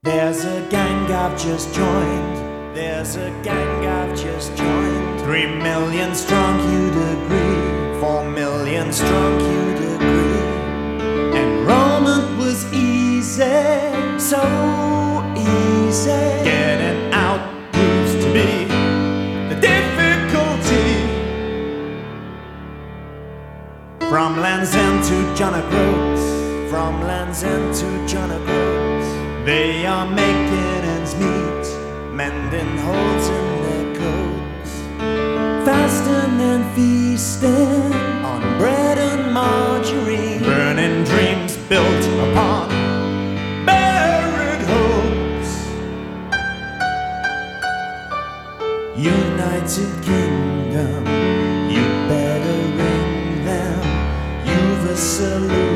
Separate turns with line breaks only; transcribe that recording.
There's a gang I've just joined. There's a gang I've just joined. 3 million strong, you'd agree. 4 million strong, you'd agree. Enrollment was easy, so easy. Getting out proves to be the difficulty. From Land's End to John O'Groats, from Land's End to John O'Groats, they are making ends meet, mending holes in their coats, fasting and feasting on bread and margarine, burning dreams built upon buried hopes. United Kingdom, you better ring them. You've a solution.